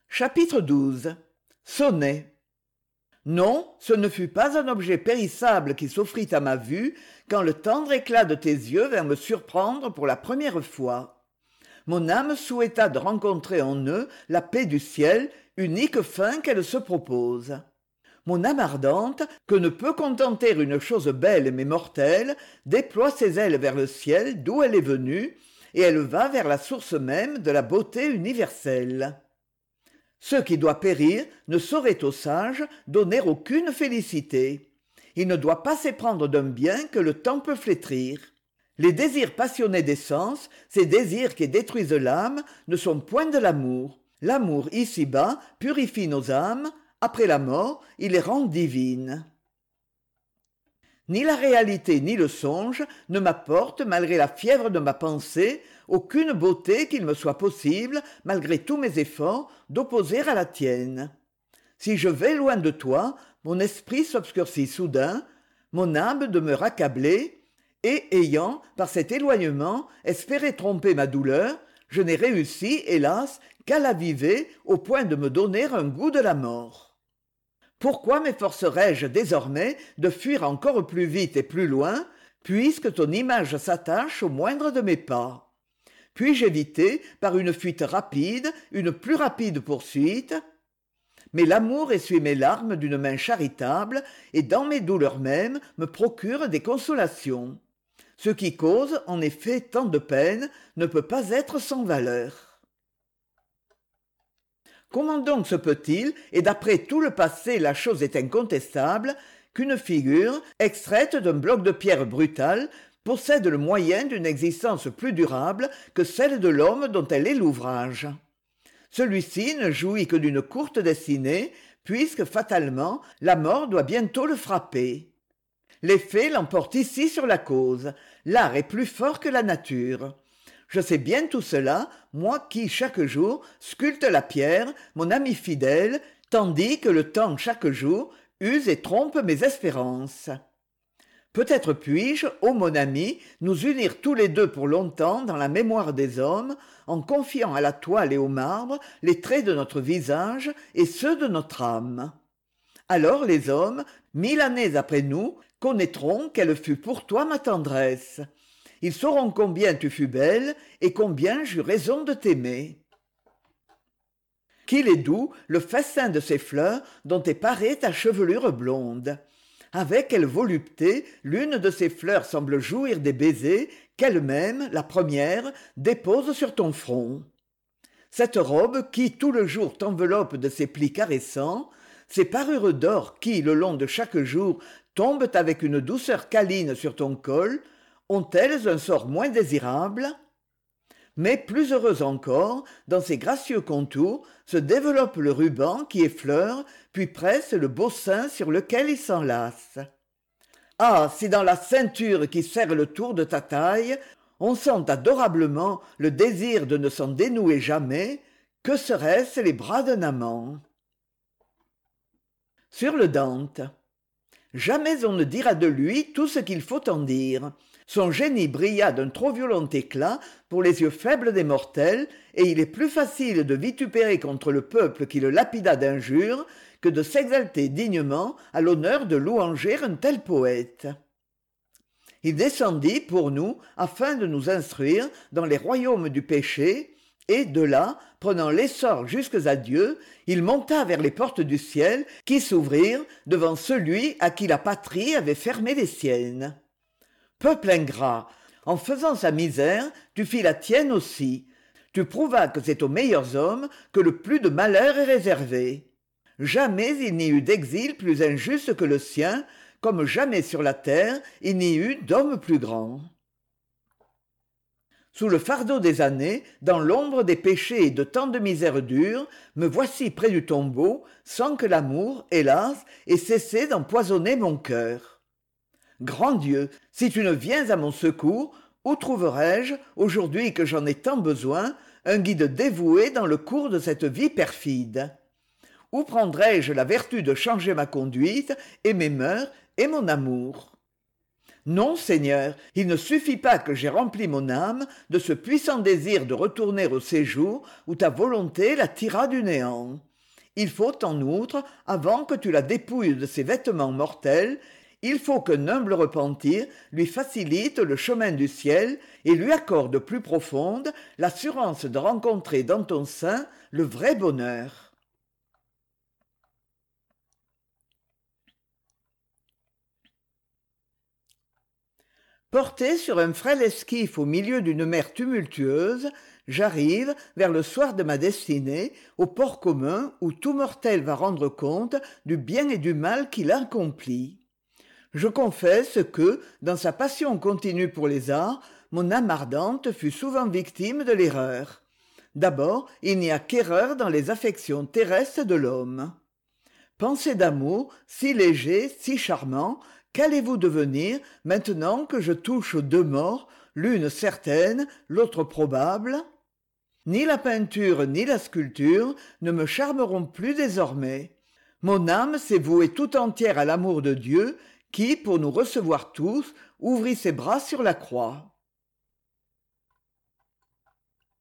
Chapitre XII. Sonnet. Non, ce ne fut pas un objet périssable qui s'offrit à ma vue quand le tendre éclat de tes yeux vint me surprendre pour la première fois. Mon âme souhaita de rencontrer en eux la paix du ciel, unique fin qu'elle se propose. Mon âme ardente, que ne peut contenter une chose belle mais mortelle, déploie ses ailes vers le ciel d'où elle est venue, et elle va vers la source même de la beauté universelle. Ce qui doit périr ne saurait au sage donner aucune félicité. Il ne doit pas s'éprendre d'un bien que le temps peut flétrir. Les désirs passionnés des sens, ces désirs qui détruisent l'âme, ne sont point de l'amour. L'amour ici-bas purifie nos âmes, après la mort, il les rend divines. Ni la réalité ni le songe ne m'apportent, malgré la fièvre de ma pensée, aucune beauté qu'il me soit possible, malgré tous mes efforts, d'opposer à la tienne. Si je vais loin de toi, mon esprit s'obscurcit soudain, mon âme demeure accablée, et ayant, par cet éloignement, espéré tromper ma douleur, je n'ai réussi, hélas, qu'à l'aviver au point de me donner un goût de la mort. Pourquoi m'efforcerais-je désormais de fuir encore plus vite et plus loin, puisque ton image s'attache au moindre de mes pas? Puis-je éviter, par une fuite rapide, une plus rapide poursuite? Mais l'amour essuie mes larmes d'une main charitable, et dans mes douleurs mêmes me procure des consolations. Ce qui cause, en effet, tant de peine ne peut pas être sans valeur. Comment donc se peut-il, et d'après tout le passé la chose est incontestable, qu'une figure, extraite d'un bloc de pierre brutal, possède le moyen d'une existence plus durable que celle de l'homme dont elle est l'ouvrage? Celui-ci ne jouit que d'une courte destinée, puisque, fatalement, la mort doit bientôt le frapper. L'effet l'emporte ici sur la cause. L'art est plus fort que la nature. Je sais bien tout cela, moi qui, chaque jour, sculpte la pierre, mon ami fidèle, tandis que le temps, chaque jour, use et trompe mes espérances. Peut-être puis-je, ô mon ami, nous unir tous les deux pour longtemps dans la mémoire des hommes, en confiant à la toile et au marbre les traits de notre visage et ceux de notre âme. Alors les hommes, 1000 années après nous, connaîtront quelle fut pour toi ma tendresse. Ils sauront combien tu fus belle et combien j'eus raison de t'aimer. Qu'il est doux le festin de ces fleurs dont est parée ta chevelure blonde. Avec quelle volupté l'une de ces fleurs semble jouir des baisers qu'elle-même, la première, dépose sur ton front. Cette robe qui tout le jour t'enveloppe de ses plis caressants, ces parures d'or qui, le long de chaque jour, tombent avec une douceur câline sur ton col, ont-elles un sort moins désirable? Mais plus heureuse encore, dans ces gracieux contours, se développe le ruban qui effleure, puis presse le beau sein sur lequel il s'enlace. Ah, si dans la ceinture qui serre le tour de ta taille, on sent adorablement le désir de ne s'en dénouer jamais, que seraient-ce les bras d'un amant? Sur le Dante. Jamais on ne dira de lui tout ce qu'il faut en dire. Son génie brilla d'un trop violent éclat pour les yeux faibles des mortels, et il est plus facile de vitupérer contre le peuple qui le lapida d'injures que de s'exalter dignement à l'honneur de louanger un tel poète. Il descendit pour nous afin de nous instruire dans les royaumes du péché, et de là, prenant l'essor jusques à Dieu, il monta vers les portes du ciel qui s'ouvrirent devant celui à qui la patrie avait fermé les siennes. Peuple ingrat, en faisant sa misère, tu fis la tienne aussi. Tu prouvas que c'est aux meilleurs hommes que le plus de malheur est réservé. Jamais il n'y eut d'exil plus injuste que le sien, comme jamais sur la terre il n'y eut d'homme plus grand. Sous le fardeau des années, dans l'ombre des péchés et de tant de misères dures, me voici près du tombeau, sans que l'amour, hélas, ait cessé d'empoisonner mon cœur. Grand Dieu, si tu ne viens à mon secours, où trouverai-je, aujourd'hui que j'en ai tant besoin, un guide dévoué dans le cours de cette vie perfide? Où prendrai-je la vertu de changer ma conduite et mes mœurs et mon amour? Non, Seigneur, il ne suffit pas que j'aie rempli mon âme de ce puissant désir de retourner au séjour où ta volonté la tira du néant. Il faut, en outre, avant que tu la dépouilles de ses vêtements mortels, il faut qu'un humble repentir lui facilite le chemin du ciel et lui accorde plus profonde l'assurance de rencontrer dans ton sein le vrai bonheur. Porté sur un frêle esquif au milieu d'une mer tumultueuse, j'arrive, vers le soir de ma destinée, au port commun où tout mortel va rendre compte du bien et du mal qu'il a accompli. Je confesse que, dans sa passion continue pour les arts, mon âme ardente fut souvent victime de l'erreur. D'abord, il n'y a qu'erreur dans les affections terrestres de l'homme. Pensée d'amour, si léger, si charmant, qu'allez-vous devenir maintenant que je touche aux deux morts, l'une certaine, l'autre probable? Ni la peinture ni la sculpture ne me charmeront plus désormais. Mon âme s'est vouée tout entière à l'amour de Dieu qui, pour nous recevoir tous, ouvrit ses bras sur la croix.